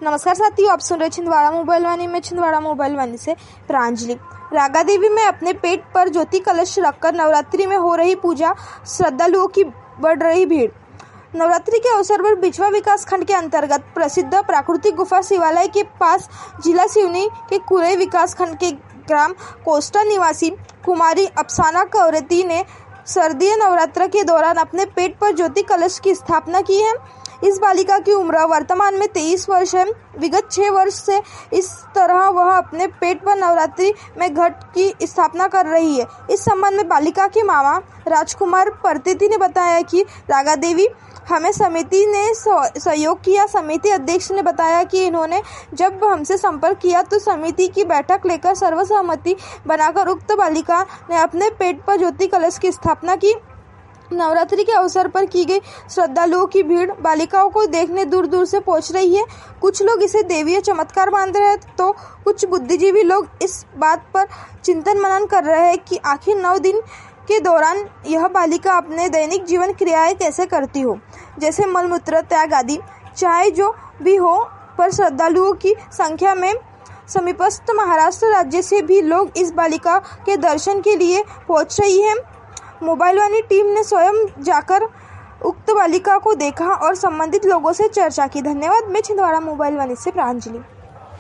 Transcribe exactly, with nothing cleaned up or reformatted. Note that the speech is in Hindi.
नमस्कार साथियों, आप सुन रहे छिंदवाड़ा मोबाइल वाणी में छिंदवाड़ा मोबाइल वाणी से प्रांजलि। रागा देवी में अपने पेट पर ज्योति कलश रखकर नवरात्रि में हो रही पूजा, श्रद्धालुओं की बढ़ रही भीड़। नवरात्रि के अवसर पर बिछवा विकास खंड के अंतर्गत प्रसिद्ध प्राकृतिक गुफा शिवालय के पास जिला सिवनी के कुरई विकास खंड के ग्राम कोस्टा निवासी कुमारी अफसाना कौरेती ने शारदीय नवरात्र के दौरान अपने पेट पर ज्योति कलश की स्थापना की है। इस बालिका की उम्र वर्तमान में तेईस वर्ष है। विगत छह वर्ष से इस तरह वह अपने पेट पर नवरात्रि में घट की स्थापना कर रही है। इस संबंध में बालिका के मामा राजकुमार परतेती ने बताया कि रागा देवी हमें समिति ने सहयोग किया। समिति अध्यक्ष ने बताया कि इन्होंने जब हमसे संपर्क किया तो समिति की बैठक लेकर सर्वसम्मति बनाकर उक्त बालिका ने अपने पेट पर ज्योति कलश की स्थापना की। नवरात्रि के अवसर पर की गई श्रद्धालुओं की भीड़ बालिकाओं को देखने दूर दूर से पहुंच रही है। कुछ लोग इसे देवीय चमत्कार मान रहे हैं तो कुछ बुद्धिजीवी लोग इस बात पर चिंतन मनन कर रहे हैं कि आखिर नौ दिन के दौरान यह बालिका अपने दैनिक जीवन क्रियाएं कैसे करती हो, जैसे मलमूत्र त्याग आदि। चाहे जो भी हो, पर श्रद्धालुओं की संख्या में समीपस्थ महाराष्ट्र राज्य से भी लोग इस बालिका के दर्शन के लिए पहुंच रही है। मोबाइल वाणी टीम ने स्वयं जाकर उक्त बालिका को देखा और संबंधित लोगों से चर्चा की। धन्यवाद। मैं छिंदवाड़ा मोबाइल वाणी से प्रांजलि।